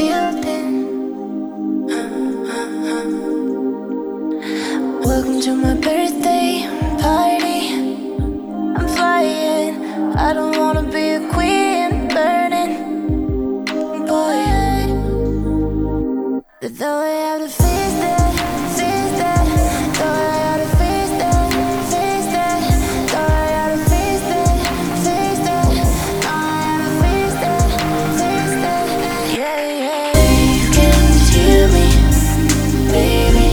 building. Welcome to my birthday party. I'm flying. I don't wanna be a queen, burning boy. Though I have to face that, though I have to face that, though I have to face that, I have to face that, yeah. You can't hear me, baby.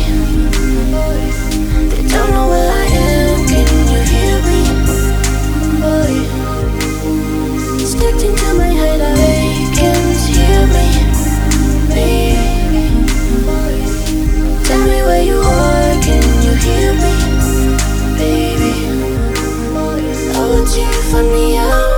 They don't know where I am. Can you hear me, boy? Stuck into my head, I can't hear me, baby. Tell me where you are, can you hear me, baby? Oh, would you find me out?